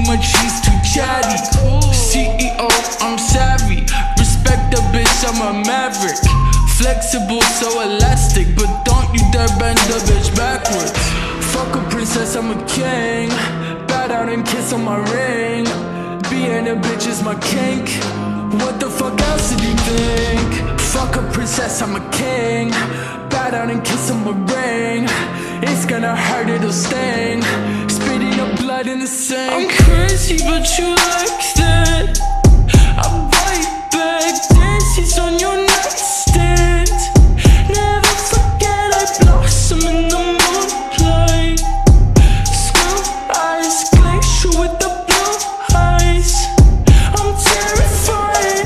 much, she's too chatty. CEO, I'm savvy. Respect the bitch, I'm a maverick. Flexible, so elastic, but don't you dare bend the bitch backwards. Fuck a princess, I'm a king. Bow down and kiss on my ring. Being a bitch is my kink. What the fuck else did you think? Fuck a princess, I'm a king. Bow down and kiss on my ring. It's gonna hurt, it'll sting. Spitting up blood in the sink. I'm crazy, but you like that. I bite back, dances on your nightstand. Never forget I blossom in the moonlight. Screw eyes, glacier with the blue eyes. I'm terrified.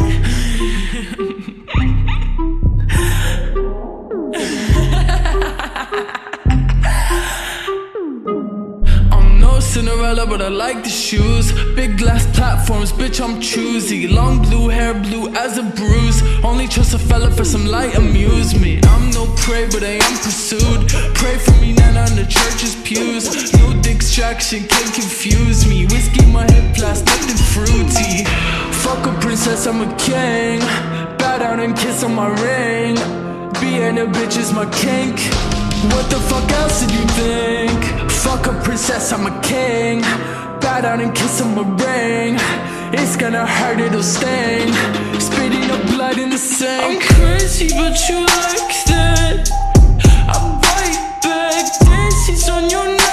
I'm no Cinderella, but I like the shoes. Big glass platforms, bitch, I'm choosy. Long blue hair, blue as a bruise. Only trust a fella for some light amusement. I'm no prey, but I am pursued. Pray for me, Nana, on the church's pews. No distraction can confuse me. Whiskey, my hip blast, nothing fruity. Fuck a princess, I'm a king. Bow down and kiss on my ring. Being a bitch is my kink. What the fuck else did you think? Fuck a princess, I'm a king. Bow down and kiss on my ring. It's gonna hurt, it'll sting. Spitting up blood in the sink. I'm crazy, but you like that. I bite back, dances on your neck.